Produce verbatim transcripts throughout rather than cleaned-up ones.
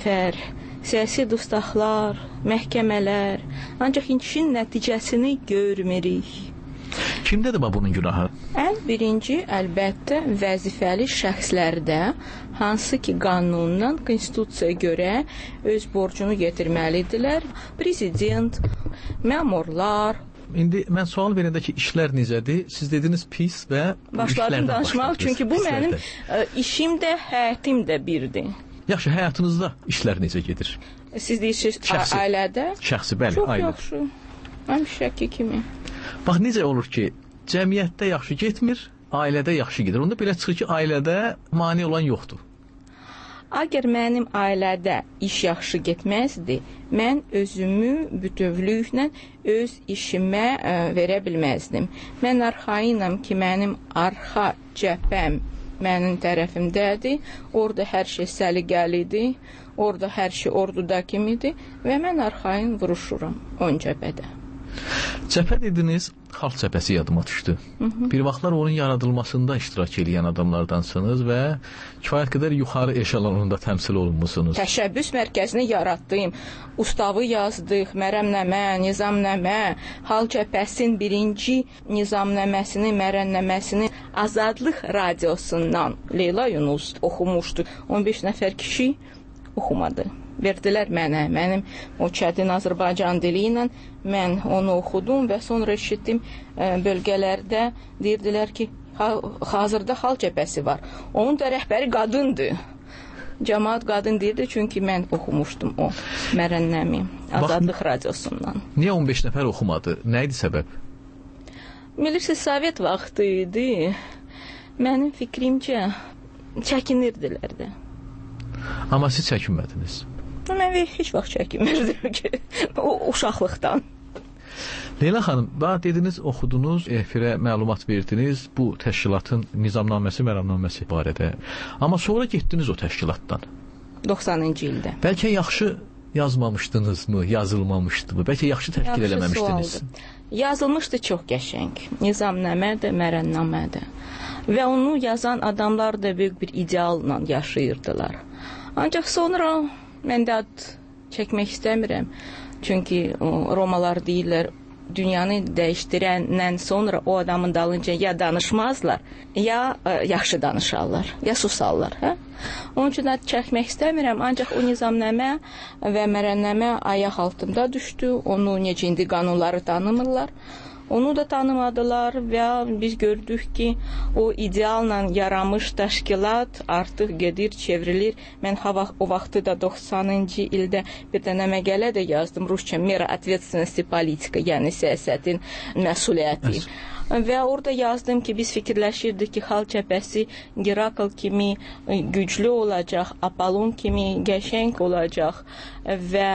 zəfər, siyasi dustaqlar, məhkəmələr, ancaq işin nəticəsini görmürük. Kimdədir bunun günahı? Ən birinci, əlbəttə, vəzifəli şəxslərdə, hansı ki, qanundan, konstitusiyaya görə öz borcunu yetirməlidirlər. Prezident, məmurlar. İndi mən sual verəndə ki, işlər necədir? Siz dediniz pis və başladım danışmaq, çünki bu mənim ə, işim də, həyətim də birdir. Yaxşı, həyatınızda işlər necə gedir? Siz deyirsiniz, şəxsi, ailədə? Şəxsi, bəli, çox ailə. Çox yaxşı. Həmişəki kimi. Bax, necə olur ki, cəmiyyətdə yaxşı getmir, ailədə yaxşı gedir. Onda belə çıxır ki, ailədə mane olan yoxdur. Əgər mənim ailədə iş yaxşı getməzdi, mən özümü bütövlüklə öz işimə ə, verə bilməzdim. Mən arxayınam ki, mənim arxa cəbhəm mənim tərəfimdədir, orada hər şey səliqəlidir, orada hər şey orduda kimidir və mən arxayın vuruşuram ön cəbhədə. Cəbhə dediniz, xalq cəbhəsi yadıma düşdü. Hı -hı. Bir vaxtlar onun yaradılmasında iştirak edən adamlardansınız və kifayət qədər yuxarı eşelonunda təmsil olunmusunuz. Təşəbbüs mərkəzini yaratdım, ustavı yazdıq, mərəmnəmə, nizamnəmə, xalq cəbhəsinin birinci nizamnəməsini, mərənnəməsini Azadlıq radiosundan Leyla Yunus oxumuşdu. on beş nəfər kişi oxumadı. Verdilər mənə, mənim o çətin Azərbaycan dili ilə mən onu oxudum və sonra eşitdim ə, bölgələrdə deyirdilər ki, ha, hazırda xalq cəbhəsi var. Onun da rəhbəri qadındır. Cəmaət qadın deyirdi, çünki mən oxumuşdum o mərənnəmi Azadlıq Bax, radiosundan. Niyə on beş nəfər oxumadı? Nə idi səbəb? Bilirsiz, Sovet vaxtı idi. Mənim fikrimcə çəkinirdilər də. Amma siz çəkinmədiniz. Mən heç vaxt çəkinmirdim ki, o uşaqlıqdan. Leyla xanım, bax dediniz, oxudunuz, efirə məlumat verdiniz bu təşkilatın nizamnaməsi, məramnaməsi barədə. Amma sonra getdiniz o təşkilatdan. doxsanıncı ildə. Bəlkə yaxşı yazmamışdınızmı, yazılmamışdımı? Bəlkə yaxşı təşkil yaxşı eləməmişdiniz? Sualdır. Yazılmışdı çox qəşəng. Nizamnamə də, mərənnamə də. Və onu yazan adamlar da böyük bir idealla yaşayırdılar. Ancaq sonra mən də ad çəkmək istəmirəm. Çünki o, Romalar deyirlər, dünyanı dəyişdirəndən sonra o adamın dalınca ya danışmazlar, ya ə, yaxşı danışarlar, ya susarlar. Hə? Onun üçün ad çəkmək istəmirəm, ancaq o nizamnamə və mərənnəmə ayaq altında düşdü. Onu necə indi qanunları tanımırlar. Onu da tanımadılar və biz gördük ki, o idealla yaranmış təşkilat artıq gedir, çevrilir. Mən hava, o vaxtı da doxsanıncı ildə bir dənə məqalə də yazdım, Rusça mera ответственности politika, yəni siyasətin məsuliyyəti. Yes. Və orada yazdım ki, biz fikirləşirdik ki, xalq cəbhəsi Herakl kimi güclü olacaq, Apollon kimi qəşəng olacaq və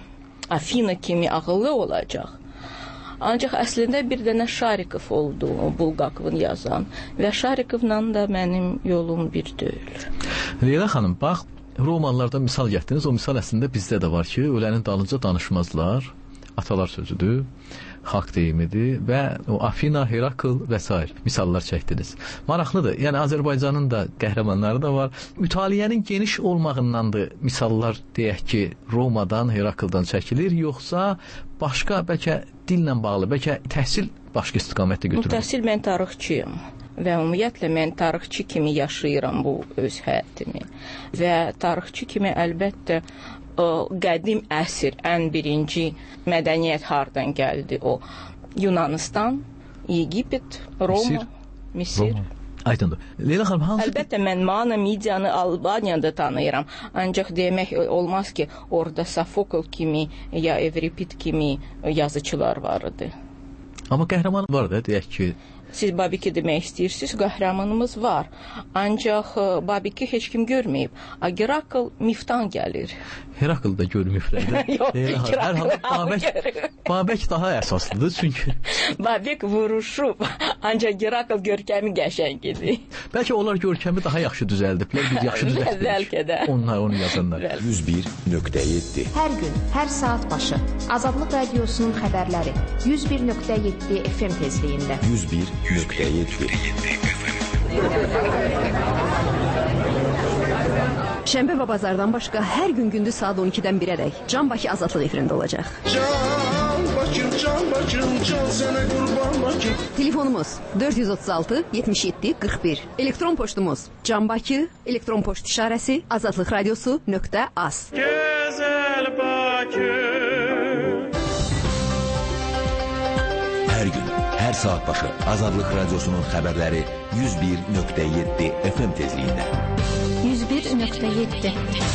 Afina kimi ağıllı olacaq. Ancaq əslində bir dənə Şarikov oldu, o Bulgakovun yazan. Və Şarikovla da mənim yolum bir deyil. Leyla xanım, bax, romanlarda misal gətirdiniz. O misal əslində bizdə də var ki, ölənin dalınca danışmazlar. Atalar sözüdür, xalq deyimidir və o Afina, Herakl və s. misallar çəkdiniz. Maraqlıdır. Yəni Azərbaycanın da qəhrəmanları da var. Mütaliənin geniş olmağındandır misallar deyək ki, Romadan, Herakldan çəkilir, yoxsa başqa bəlkə dillə bağlı, bəlkə təhsil başqa istiqamətdə götürülür? Təhsil mən tarixçiyəm və ümumiyyətlə mən tarixçi kimi yaşayıram bu öz həyatımı. Və tarixçi kimi əlbəttə o qədim əsr, ən birinci mədəniyyət hardan gəldi o? Yunanistan, Egipet, Roma, Misir. Roma. Aydındır. Leyla xanım, hansı... Əlbəttə, mən Mana, Midiyanı, Albaniyada tanıyıram. Ancaq demək olmaz ki, orada Sofokl kimi ya Evripid kimi yazıçılar vardı. Amma qəhrəman var da, deyək ki... Siz Babiki demək istəyirsiniz, qəhrəmanımız var. Ancaq Babiki heç kim görməyib. Herakl miftan gəlir. Herakl da görməyiblər də. Yox, Herakl Babək, Babək daha əsaslıdır çünki. Babək vuruşub, ancaq Herakl görkəmi qəşəng idi. Bəlkə onlar görkəmi daha yaxşı düzəldiblər, biz yaxşı düzəltdik. Bəlkə də. Onlar, onu yazanlar. yüz bir nöqtə yeddi. Hər gün, hər saat başı. Azadlıq Radiosunun xəbərləri yüz bir nöqtə yeddi F M tezliyində. yüz bir nöqtə yeddi. Şənbə və bazardan başqa hər gün gündüz saat on ikidən birədək Can Bakı Azadlıq efirində olacaq. Can Bakı, Can Bakı, can sənə qurban Bakı. Telefonumuz dörd yüz otuz altı yetmiş yeddi qırx bir. Elektron poçtumuz Can Bakı, elektron poçt işarəsi azadlıq radiosu nöqtə az. Gözəl Bakı. Hər gün, hər saat başı Azadlıq Radiosunun xəbərləri yüz bir nöqtə yeddi F M tezliyində. yüz bir nöqtə yeddi.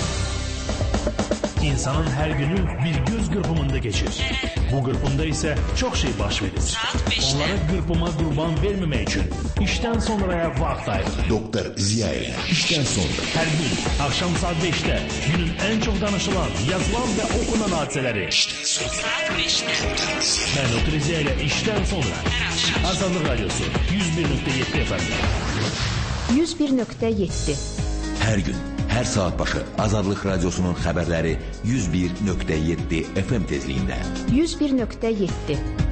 İnsanın hər günü bir göz qırpımında keçir. Bu qırpımda isə çox şey baş verir. Onlara qırpıma qurban verməmək üçün işdən sonraya vaxt ayırır. Doktor Ziya ilə işdən sonra. Hər gün axşam saat beşdə günün ən çox danışılan, yazılan və okunan hadisələri. İşdən sonra. Mən Doktor Ziya ilə işdən sonra. Azadlıq Radiosu yüz bir nöqtə yeddi F M. yüz bir nöqtə yeddi. Hər gün, hər saat başı Azadlıq Radiosunun xəbərləri yüz bir nöqtə yeddi F M tezliyində. yüz bir nöqtə yeddi.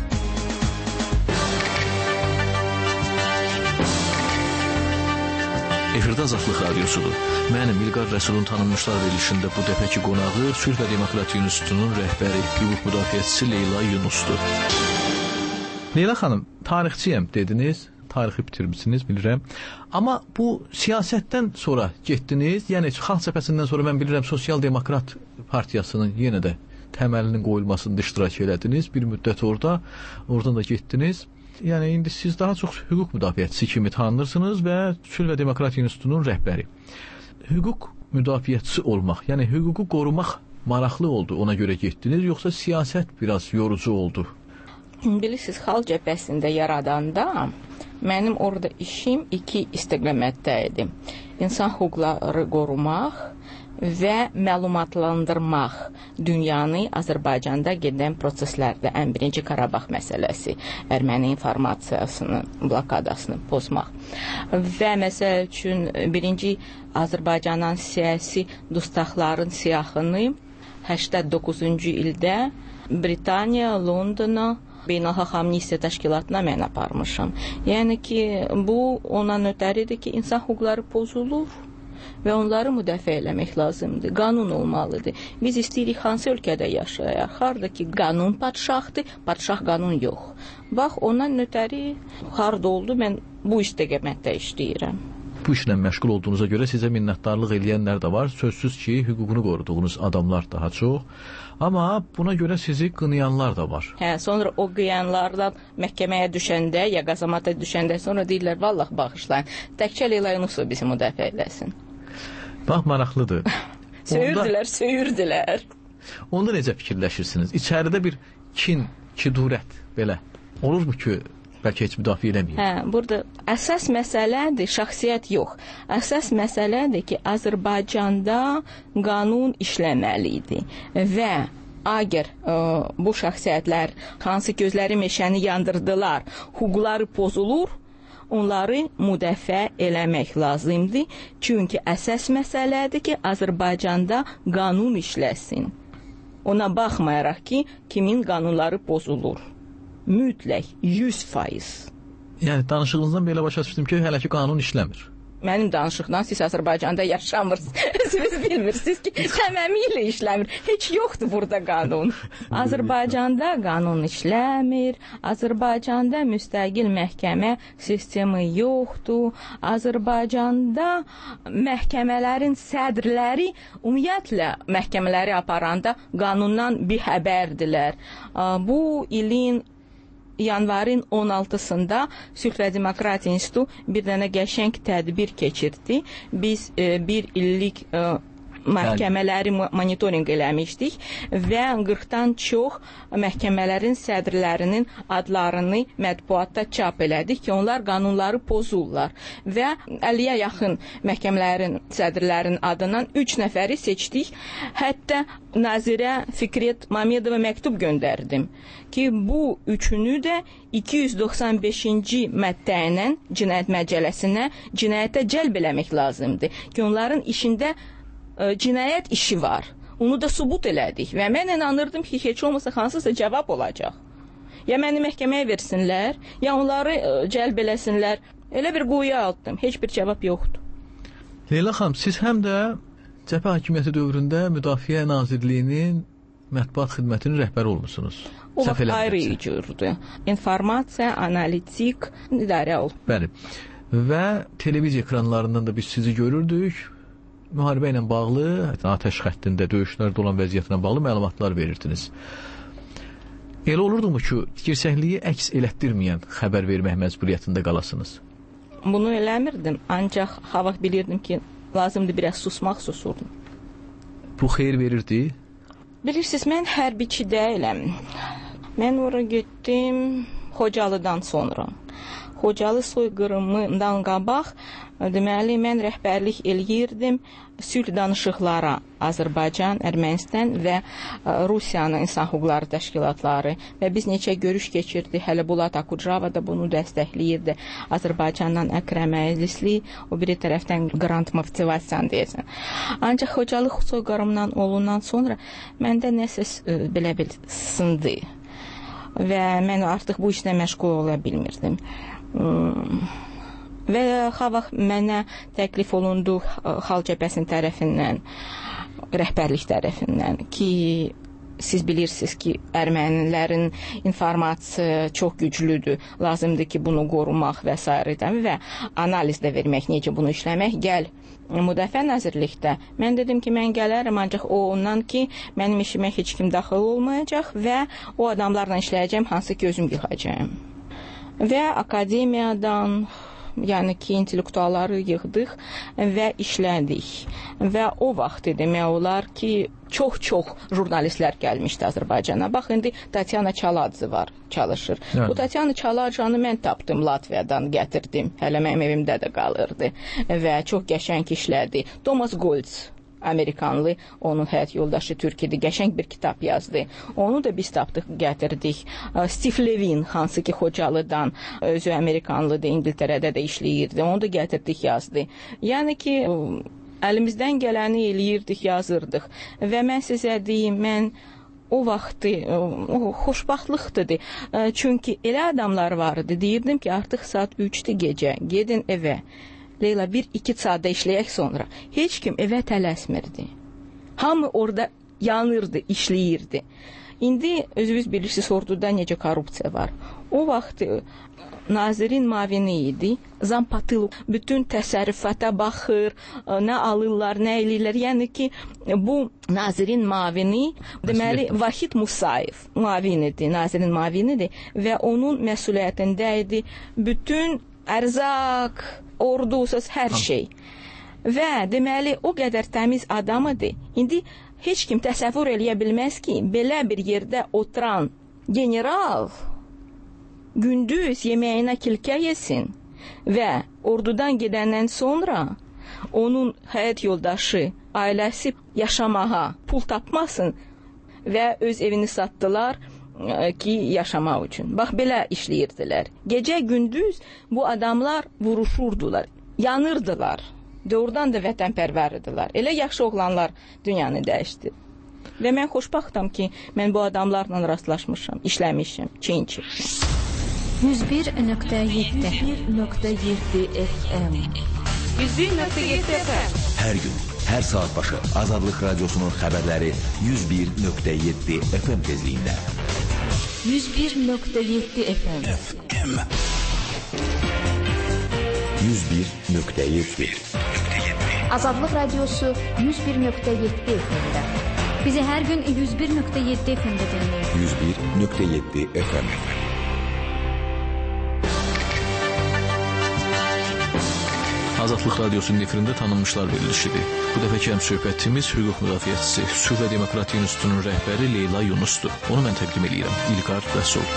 Efirdə Azadlıq Radiosudur. Mənim İlqar Rəsulun tanınmışlar verilişində bu dəfəki qonağı Sülh və Demokratiya İnstitutunun rəhbəri, hüquq müdafiəçisi Leyla Yunusdur. Leyla xanım, tarixçiyəm dediniz, tarixi bitirmişsiniz, bilirəm. Amma bu siyasətdən sonra getdiniz, yəni Xalq Cəbhəsindən sonra mən bilirəm Sosial Demokrat Partiyasının yenə də təməlinin qoyulmasında iştirak elədiniz. Bir müddət orada, oradan da getdiniz. Yəni indi siz daha çox hüquq müdafiəçisi kimi tanınırsınız və Sülh və Demokratiya İnstitutunun rəhbəri. Hüquq müdafiəçisi olmaq, yəni hüququ qorumaq maraqlı oldu, ona görə getdiniz, yoxsa siyasət biraz yorucu oldu? Bilirsiniz, Xalq Cəbhəsində yaradanda mənim orada işim iki istiqamətdə idi. İnsan hüquqları qorumaq və məlumatlandırmaq dünyanı Azərbaycanda gedən proseslərdə ən birinci Qarabağ məsələsi, erməni informasiyasının blokadasını pozmaq və məsəl üçün birinci Azərbaycanın siyasi dustaqların siyahını səksən doqquzuncu ildə Britaniya, Londona Beynəlxalq Amnistiya Təşkilatına mən aparmışam. Yəni ki, bu ondan ötəridir ki, insan hüquqları pozulur və onları müdafiə eləmək lazımdır. Qanun olmalıdır. Biz istəyirik hansı ölkədə yaşayaq. Harda ki, qanun padşahdır, padşah qanun yox. Bax, ondan ötəri harda oldu, mən bu istiqamətdə işləyirəm. Bu işlə məşğul olduğunuza görə sizə minnətdarlıq eləyənlər də var. Sözsüz ki, hüququnu qoruduğunuz adamlar daha çox. Amma buna görə sizi qınayanlar da var. Hə, sonra o qıyanlardan məhkəməyə düşəndə, ya qazamata düşəndə sonra deyirlər, vallah bağışlayın. Təkcə Leyla Yunusov bizi müdafiə eləsin. Bax, maraqlıdır. Söyürdülər, söyürdülər. Onda necə fikirləşirsiniz? İçəridə bir kin, kidurət belə olurmu ki, bəlkə heç müdafiə eləməyim? Hə, burada əsas məsələdir, şəxsiyyət yox. Əsas məsələdir ki, Azərbaycanda qanun işləməlidir və əgər ə, bu şəxsiyyətlər hansı gözləri meşəni yandırdılar, hüquqları pozulur, onları müdafiə eləmək lazımdır. Çünki əsas məsələdir ki, Azərbaycanda qanun işləsin. Ona baxmayaraq ki, kimin qanunları pozulur. Mütləq yüz faiz. Yəni danışığınızdan belə başa düşdüm ki, hələ ki qanun işləmir. Mənim danışıqdan siz Azərbaycanda yaşamırsınız. Siz bilmirsiniz ki, tamamilə işləmir. Heç yoxdur burada qanun. Azərbaycanda qanun işləmir. Azərbaycanda müstəqil məhkəmə sistemi yoxdur. Azərbaycanda məhkəmələrin sədrləri ümumiyyətlə məhkəmələri aparanda qanundan bir xəbərdilər. Bu ilin yanvarın on altısında Sülh və Demokratiya İnstitutu bir dənə qəşəng tədbir keçirdi. Biz e, bir illik e, məhkəmələri monitorinq eləmişdik və qırxdan çox məhkəmələrin sədrlərinin adlarını mətbuatda çap elədik ki, onlar qanunları pozurlar və əlliyə yaxın məhkəmələrin sədrlərinin adından üç nəfəri seçdik. Hətta Nazirə Fikrət Mamedova məktub göndərdim ki, bu üçünü də iki yüz doxsan beşinci maddə ilə cinayət məcəlləsinə cinayətə cəlb eləmək lazımdır ki, onların işində cinayət işi var. Onu da sübut elədik və mən inanırdım ki, heç olmasa hansısa cavab olacaq. Ya məni məhkəməyə versinlər, ya onları cəlb eləsinlər. Elə bir quyuya atdım, heç bir cavab yoxdur. Leyla xanım, siz həm də Cəbhə hakimiyyəti dövründə Müdafiə Nazirliyinin mətbuat xidmətinin rəhbəri olmusunuz. O vaxt ayrı cürdür. İnformasiya, analitik idarə oldu. Bəli. Və televiziya ekranlarından da biz sizi görürdük. Müharibə ilə bağlı, atəş xəttində döyüşlərdə olan vəziyyətlə bağlı məlumatlar verirdiniz. Elə olurdumu ki, gerçəkliyi əks elətdirməyən xəbər vermək məcburiyyətində qalasınız? Bunu eləmirdim, ancaq hava bilirdim ki, lazımdır biraz susmaq, susurdum. Bu xeyir verirdi? Bilirsiniz, mən hərbiçi deyiləm. Mən ora getdim Xocalıdan sonra. Xocalı soyqırımından qabaq, deməli, mən rəhbərlik eləyirdim sülh danışıqlara Azərbaycan, Ermənistan və Rusiyanın insan hüquqları təşkilatları və biz neçə görüş keçirdi. Hələ Bulat Akudjava da bunu dəstəkləyirdi. Azərbaycandan Əkrəm Əzizli, o biri tərəfdən Qrant Motivasiyan deyəsən. Ancaq Xocalı soyqırımından olundan sonra məndə nəsə belə bil sındı və mən artıq bu işlə məşğul ola bilmirdim. Və ha vaxt mənə təklif olundu Xalq Cəbhəsinin tərəfindən, rəhbərlik tərəfindən ki, siz bilirsiniz ki, ermənilərin informasiya çox güclüdür, lazımdır ki, bunu qorumaq və s. və analiz də vermək, necə bunu işləmək, gəl Müdafiə Nazirlikdə. Mən dedim ki, mən gələrəm, ancaq o ondan ki, mənim işimə heç kim daxil olmayacaq və o adamlarla işləyəcəm, hansı ki, özüm yığacağım. Və akademiyadan, yəni ki, intellektualları yığdıq və işlədik. Və o vaxt demək olar ki, çox-çox jurnalistlər gəlmişdi Azərbaycana. Bax, indi Tatyana Çaladze var, çalışır. Yəni. Bu Tatyana Çalacanı mən tapdım Latviyadan, gətirdim. Hələ mənim evimdə də qalırdı və çox qəşəng işlədi. Thomas Goltz, Amerikanlı, onun həyat yoldaşı Türkiyədə qəşəng bir kitab yazdı. Onu da biz tapdıq, gətirdik. Steve Levin, hansı ki, Xocalıdan, özü Amerikanlıdır, İngiltərədə də işləyirdi. Onu da gətirdik, yazdı. Yəni ki, əlimizdən gələni eləyirdik, yazırdıq. Və mən sizə deyim, mən o vaxtı o, xoşbaxtlıqdır. Çünki elə adamlar vardı, deyirdim ki, artıq saat üçdür gecə, gedin evə. Leyla, bir iki saatda işləyək sonra. Heç kim evə tələsmirdi. Hamı orada yanırdı, işləyirdi. İndi özünüz bilirsiniz, orduda necə korrupsiya var. O vaxt nazirin mavini idi. Zampatıl bütün təsərrüfata baxır, nə alırlar, nə eləyirlər. Yəni ki, bu nazirin mavini, deməli, Vahid Musayev mavinidir, nazirin mavinidir və onun məsuliyyətində idi bütün ərzaq, ordusuz hər şey. Və deməli, o qədər təmiz adam idi. İndi heç kim təsəvvür eləyə bilməz ki, belə bir yerdə oturan general gündüz yeməyinə kilkə yesin və ordudan gedəndən sonra onun həyat yoldaşı, ailəsi yaşamağa pul tapmasın və öz evini satdılar ki, yaşamaq üçün. Bax, belə işləyirdilər. Gecə-gündüz bu adamlar vuruşurdular, yanırdılar. Doğrudan da vətənpərvərdilər. Elə yaxşı oğlanlar dünyanı dəyişdi. Və mən xoşbaxtam ki, mən bu adamlarla rastlaşmışam, işləmişim, çin-çin. yüz bir nöqtə yeddi F M yüz bir nöqtə yeddi F M Hər gün, hər saat başı Azadlıq Radiosunun xəbərləri yüz bir nöqtə yeddi F M tezliyində. yüz bir nöqtə yeddi F M yüz bir nöqtə yeddi Azadlıq Radiosu yüz bir nöqtə yeddi F M-də. Bizi hər gün yüz bir nöqtə yeddi F M-də dinləyin. yüz bir nöqtə yeddi F M Azadlıq Radiosunun efirində tanınmışlar verilişidir. Bu dəfəki həmsöhbətimiz hüquq müdafiəçisi, Sülh və Demokratiya İnstitutunun rəhbəri Leyla Yunusdur. Onu mən təqdim edirəm. İlqar Rəsul.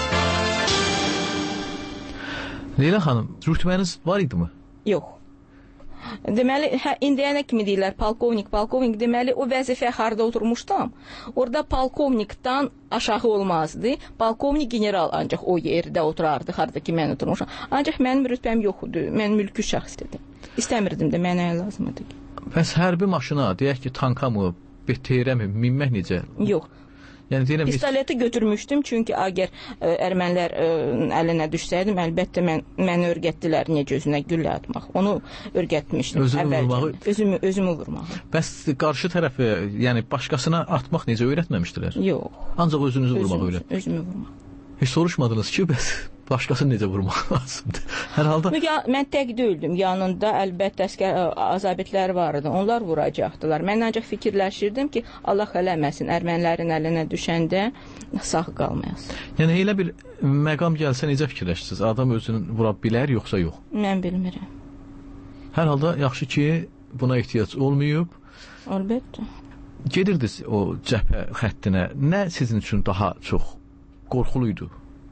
Leyla xanım, rütbəniz var idimi? Yox. Deməli, hə, indiyənə kimi deyirlər, polkovnik, polkovnik, deməli, o vəzifə harda oturmuşdum, orada polkovnikdan aşağı olmazdı, polkovnik general ancaq o yerdə oturardı, harda ki mən oturmuşam. Ancaq mənim rütbəm yox idi, mən mülki şəxs idim. İstəmirdim də, mənə lazım idi. Bəs hərbi maşına, deyək ki, tanka mı, B T R-ə mi minmək necə? Yox. Yəni deyirəm pistoleti götürmüşdüm çünki əgər ə, ermənilər ə, əlinə düşsəydim, əlbəttə mən məni öyrətdilər necə özünə güllə atmaq. Onu öyrətmişdim əvvəlcə. Özümü özümü vurmağı. Bəs qarşı tərəfə, yəni başqasına atmaq necə öyrətməmişdilər? Yox. Ancaq özünüzü vurmağı öyrət. Özümü vurmaq. Heç soruşmadınız ki, bəs başqasını necə vurmaq lazımdır? Hər halda ya, mən tək deyildim. Yanında əlbəttə əskər azabitlər vardı. Onlar vuracaqdılar. Mən ancaq fikirləşirdim ki, Allah eləməsin, ermənilərin əlinə düşəndə sağ qalmayasın. Yəni elə bir məqam gəlsə necə fikirləşirsiniz? Adam özünü vura bilər yoxsa yox? Mən bilmirəm. Hər halda yaxşı ki, buna ehtiyac olmayıb. Əlbəttə. Gedirdiniz o cəbhə xəttinə. Nə sizin üçün daha çox qorxuluydu?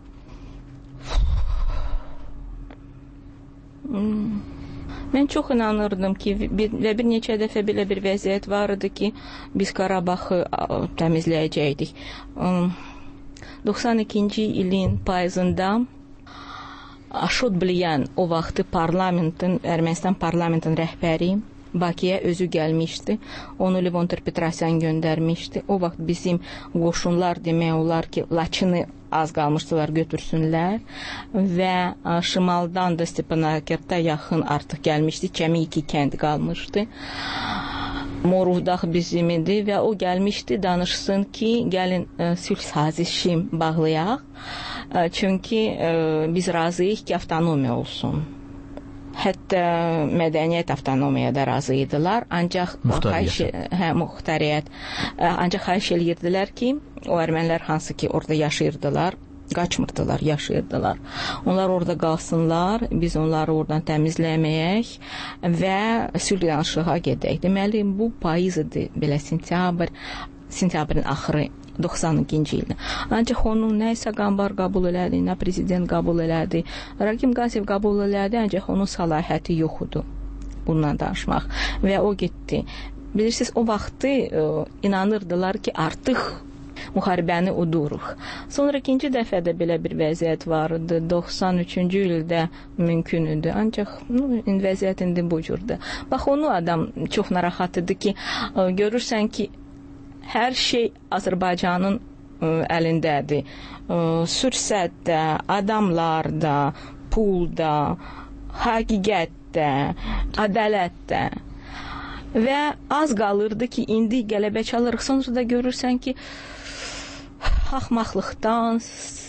Hmm. Mən çox inanırdım ki, bir, bir neçə dəfə belə bir vəziyyət var idi ki, biz Qarabaxı təmizləyəcəkdik. doxsan ikinci ilin payızında Aşot Bliyan o vaxtı parlamentin, Ermənistan parlamentin rəhbəri Bakıya özü gəlmişdi. Onu Levon Ter-Petrosyan göndərmişdi. O vaxt bizim qoşunlar demək olar ki, Laçını az qalmışdılar götürsünlər və şimaldan da Stepanakert yaxın artıq gəlmişdi. Cəmi iki kənd qalmışdı. Moruvdağ bizim idi və o gəlmişdi danışsın ki, gəlin sülh sazişi bağlayaq. Çünki biz razıyıq ki, avtonomiya olsun. Hətta mədəniyyət avtonomiyaya da razı idilər, ancaq xahiş, hə, muxtariyyət, ancaq xahiş edirdilər ki, o ermənilər hansı ki orada yaşayırdılar, qaçmırdılar, yaşayırdılar. Onlar orada qalsınlar, biz onları oradan təmizləməyək və sülh danışığa gedək. Deməli, bu payız idi, belə sentyabr, sentyabrın axırı doxsan ikinci ildə. Ancaq onu nə Saqambar qəbul elədi, nə prezident qəbul elədi, Rakim Qaziyev qəbul elədi, ancaq onun səlahiyyəti yox idi bundan danışmaq. Və o getdi. Bilirsiniz, o vaxtı ə, inanırdılar ki, artıq müharibəni uduruq. Sonra ikinci dəfə də belə bir vəziyyət vardı. doxsan üçüncü ildə mümkün idi. Ancaq nu, vəziyyət indi bu cürdür. Bax, onu adam çox narahat idi ki, ə, görürsən ki, hər şey Azərbaycanın ə, əlindədir. Ə, sürsətdə, adamlarda, pulda, həqiqətdə, ədalətdə. Və az qalırdı ki, indi qələbə çalırıq. Sonra da görürsən ki, axmaqlıqdan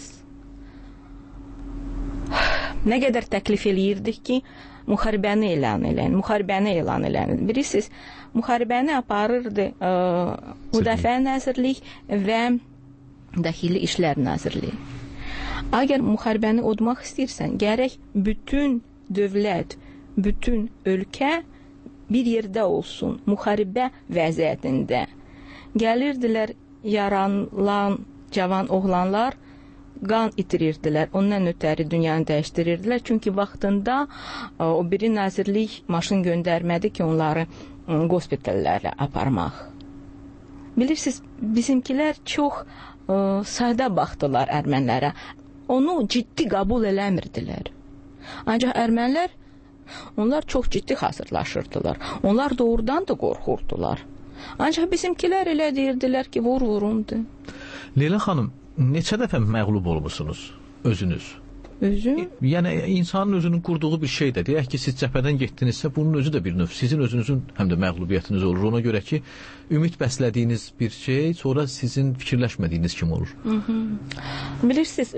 nə qədər təklif eləyirdik ki, müharibəni elan eləyən, müharibəni elan eləyən. Bilirsiniz, müharibəni aparırdı ə, Müdafiə Nazirlik və Daxili İşlər Nazirliyi. Əgər müharibəni udmaq istəyirsən, gərək bütün dövlət, bütün ölkə bir yerdə olsun, müharibə vəziyyətində. Gəlirdilər yaralan cavan oğlanlar, qan itirirdilər, ondan ötəri dünyanı dəyişdirirdilər. Çünki vaxtında o biri nazirlik maşın göndərmədi ki, onları qospitallərlə aparmaq. Bilirsiniz, bizimkilər çox ə, sadə baxdılar ermənilərə. Onu ciddi qəbul eləmirdilər. Ancaq ermənilər, onlar çox ciddi hazırlaşırdılar. Onlar doğrudan da qorxurdular. Ancaq bizimkilər elə deyirdilər ki, vur vurumdur. Leyla xanım, neçə dəfə məğlub olmusunuz özünüz? Özüm? Yəni insanın özünün qurduğu bir şey də. Deyək ki, siz cəbhədən getdinizsə, bunun özü də bir növ sizin özünüzün həm də məğlubiyyətiniz olur. Ona görə ki, ümid bəslədiyiniz bir şey sonra sizin fikirləşmədiyiniz kimi olur. Hı -hı. Bilirsiniz,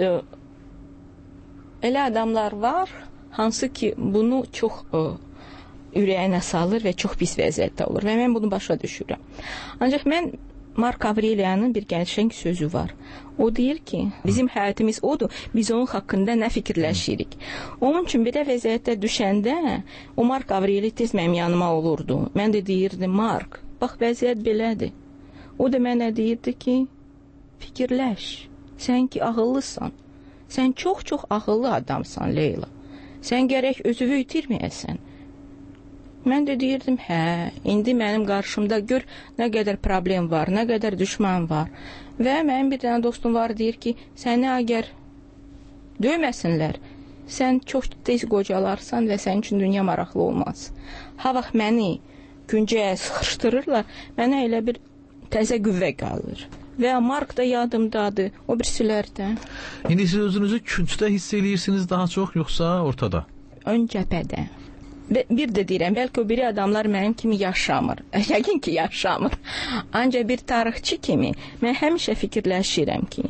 elə adamlar var, hansı ki bunu çox ə, ürəyinə salır və çox pis vəziyyətdə olur və mən bunu başa düşürəm. Ancaq mən Mark Avreliyanın bir qəşəng sözü var. O deyir ki, bizim həyatımız odur, biz onun haqqında nə fikirləşirik. Onun üçün belə vəziyyətdə düşəndə o Mark Avreli tez mənim yanıma olurdu. Mən də deyirdim, Mark, bax vəziyyət belədir. O da mənə deyirdi ki, fikirləş, sən ki ağıllısan, sən çox-çox ağıllı adamsan, Leyla. Sən gərək özünü itirməyəsən. Mən də deyirdim, hə, indi mənim qarşımda gör nə qədər problem var, nə qədər düşman var. Və mənim bir dənə dostum var, deyir ki, səni əgər döyməsinlər, sən çox tez qocalarsan və sənin üçün dünya maraqlı olmaz. Ha vaxt məni güncəyə sıxışdırırlar, mənə elə bir təzə qüvvə qalır. və Mark da yadımdadır, o birisilər də. İndi siz özünüzü küncdə hiss edirsiniz daha çox, yoxsa ortada? Ön cəbhədə. Və bir də deyirəm, bəlkə o biri adamlar mənim kimi yaşamır. Yəqin ki, yaşamır. Ancaq bir tarixçi kimi mən həmişə fikirləşirəm ki,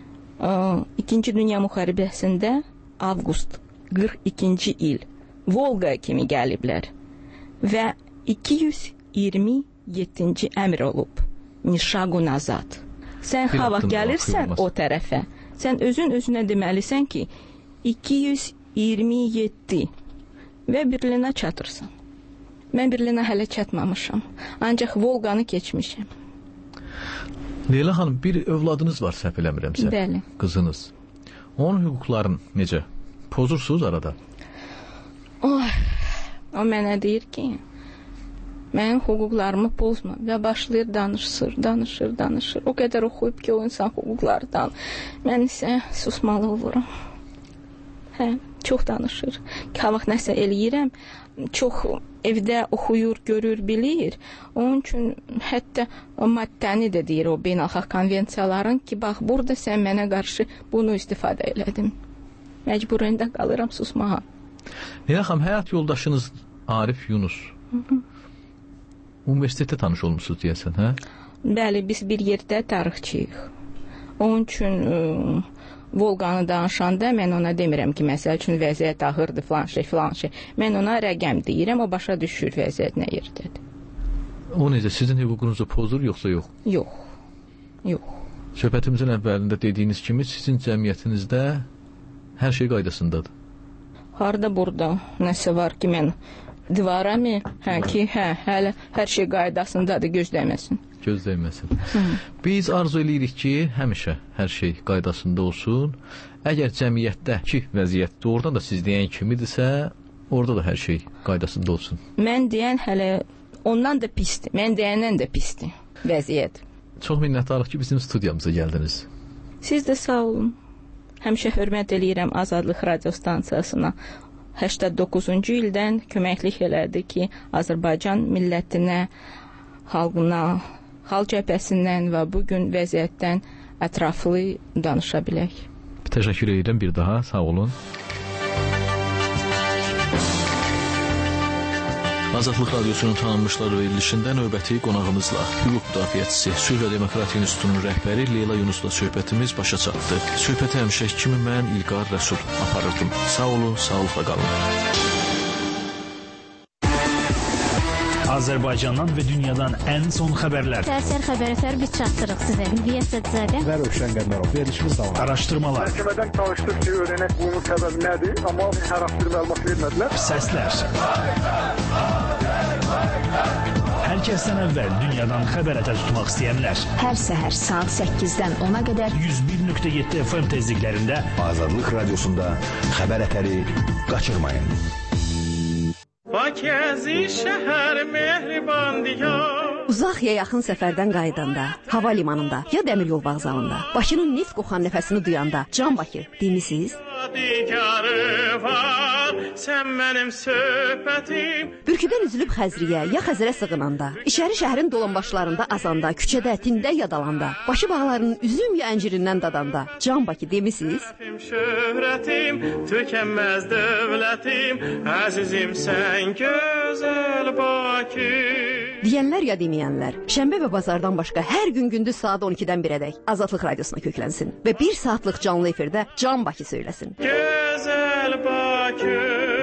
İkinci Dünya müharibəsində avqust qırx ikinci il Volqa kimi gəliblər və iki yüz iyirmi yeddinci əmr olub. Nişaqu nazad. Sən hava gəlirsən o tərəfə, sən özün özünə deməlisən ki, iki yüz iyirmi yeddi və Berlinə çatırsan. Mən Berlinə hələ çatmamışam, ancaq Volqanı keçmişəm. Leyla xanım, bir övladınız var, səhv eləmirəmsə. Bəli. Qızınız. Onun hüquqlarını necə? Pozursunuz arada? Oh, o mənə deyir ki, mənim hüquqlarımı pozma və başlayır danışır, danışır, danışır. O qədər oxuyub ki, o insan hüquqlardan. Mən isə susmalı olurum. Hə, çox danışır. Kavaq nəsə eləyirəm, çox evdə oxuyur, görür, bilir. Onun üçün hətta o maddəni də deyir o beynəlxalq konvensiyaların ki, bax, burada sən mənə qarşı bunu istifadə elədin. Məcburunda qalıram susmağa. Leyla xanım, həyat yoldaşınız Arif Yunus. Hı -hı. Universitetdə tanış olmuşsunuz deyəsən, hə? Bəli, biz bir yerdə tarixçiyik. Onun üçün ə, Volqanı danışanda mən ona demirəm ki, məsəl üçün vəziyyət ağırdır, filan şey, filan şey. Mən ona rəqəm deyirəm, o başa düşür vəziyyət nə yerdədir. O necə, sizin hüququnuzu pozur, yoxsa yox? Yox, yox. Söhbətimizin əvvəlində dediyiniz kimi, sizin cəmiyyətinizdə hər şey qaydasındadır. Harada burada nəsə var ki, mən divara mı? Hə ki, hə, hələ hər şey qaydasındadır, gözləməsin. Gözləməsin. Biz arzu edirik ki, həmişə hər şey qaydasında olsun. Əgər cəmiyyətdəki vəziyyət doğrudan da siz deyən kimidirsə, orada da hər şey qaydasında olsun. Mən deyən hələ ondan da pisdir. Mən deyəndən də pisdir vəziyyət. Çox minnətdarıq ki, bizim studiyamıza gəldiniz. Siz də sağ olun. Həmişə hörmət eləyirəm Azadlıq radio stansiyasına. səksən doqquzuncu ildən köməklik elədi ki, Azərbaycan millətinə, xalqına, xalq cəbhəsindən və bugün vəziyyətdən ətraflı danışa bilək. Təşəkkür edirəm bir daha, sağ olun. Azadlıq Radiosunun tanınmışlar verilişində növbəti qonağımızla hüquq müdafiəçisi, Sülh və Demokratiya İnstitutunun rəhbəri Leyla Yunusla söhbətimiz başa çatdı. Söhbəti həmişəki kimi mən İlqar Rəsul aparırdım. Sağ olun, sağlıqla qalın. Azərbaycandan və dünyadan ən son xəbərlər. Sərsər xəbərlər biz çatdırıq sizə. Hülya Sədzadə və Rövşən Qəmərov verilişimiz davam. Araşdırmalar. Məhkəmədən çalışdıq ki, öyrənək bunun səbəbi nədir, amma hər haqqı məlumat vermədilər. Səslər. Hər kəsdən əvvəl dünyadan xəbər ətə tutmaq istəyənlər. Hər səhər saat səkkizdən ona qədər yüz bir nöqtə yeddi F M tezliklərində Azadlıq Radiosunda xəbər ətəri qaçırmayın. Bakəzi şəhər mehriban diyar. Uzaq ya yaxın səfərdən qayıdanda, hava limanında ya dəmir yol vağzalında, Bakının neft qoxan nəfəsini duyanda, Can Bakı demisiniz? Var, sən mənim söhbətim. Bürküdən üzülüb Xəzriyə ya Xəzərə sığınanda, İçəri şəhərin dolanbaşlarında azanda, küçədə, tində yadalanda, başı bağlarının üzüm ya əncirindən dadanda, Can Bakı demisiniz? Şöhrətim, tükənməz dövlətim, əzizim sən gözəl Bakı. Deyənlər ya deməyənlər, şənbə və bazardan başqa hər gün gündüz saat on ikidən birədək Azadlıq Radiosuna köklənsin və bir saatlıq canlı efirdə Can Bakı söyləsin. Gözəl Bakı.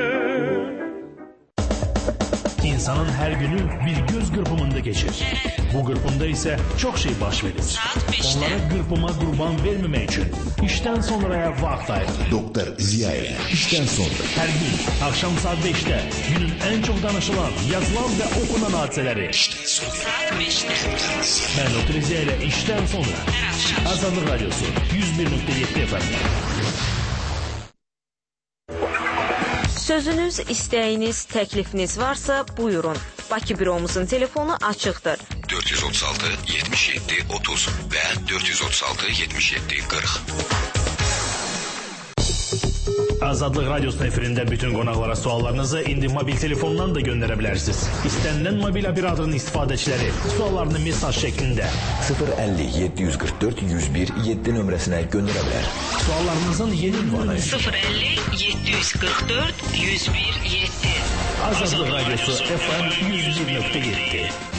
İnsanın hər günü bir göz qırpımında keçir. Bu qırpımda isə çox şey baş verir. Onlara qırpıma qurban verməmək üçün işdən sonraya vaxt ayırır. Doktor Ziyayev, işdən sonra. Hər gün axşam saat beşdə günün ən çox danışılan, yazılan və oxunan hadisələri. İşdən sonra. Mən Doktor Ziyayev ilə işdən sonra. Azadlıq Radiosu yüz bir nöqtə yeddi F M. Sözünüz, istəyiniz, təklifiniz varsa buyurun. Bakı büromuzun telefonu açıqdır. dörd yüz otuz altı yetmiş yeddi otuz və dörd yüz otuz altı yetmiş yeddi qırx. Azadlıq Radyosu'nun efirində bütün qonaqlara suallarınızı indi mobil telefondan da göndərə bilərsiniz. İstənilən mobil operatörün istifadəçiləri suallarını mesaj şəklində sıfır əlli yeddi yüz qırx dörd yüz bir yeddi nömrəsinə göndərə bilər. Suallarınızın yeni ünvanı sıfır əlli yeddi yüz qırx dörd yüz bir yeddi. Azadlıq Radyosu F M yüz bir nöqtə yeddi.